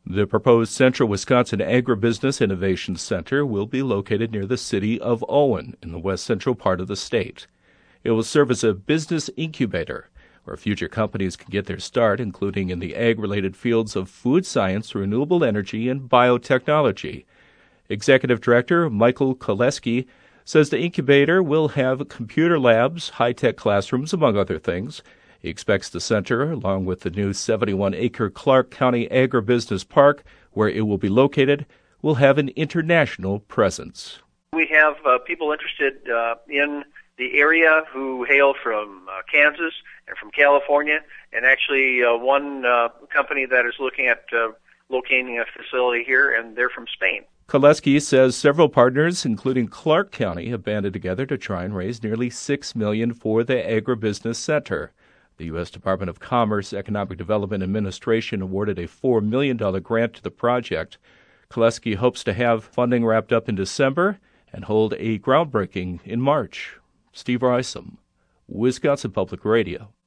The proposed Central Wisconsin Agribusiness Innovation Center will be located near the city of Owen in the west central part of the state. It will serve as a business incubator where future companies can get their start, including in the ag-related fields of food science, renewable energy, and biotechnology. Executive Director Michael Koleski says the incubator will have computer labs, high-tech classrooms, among other things. He expects the center, along with the new 71-acre Clark County Agribusiness Park, where it will be located, will have an international presence. We have people interested in the area who hail from Kansas and from California, and actually one company that is looking at locating a facility here, and they're from Spain. Koleski says several partners, including Clark County, have banded together to try and raise nearly $6 million for the Agribusiness Center. The U.S. Department of Commerce Economic Development Administration awarded a $4 million grant to the project. Koleski hopes to have funding wrapped up in December and hold a groundbreaking in March. Steve Rysam, Wisconsin Public Radio.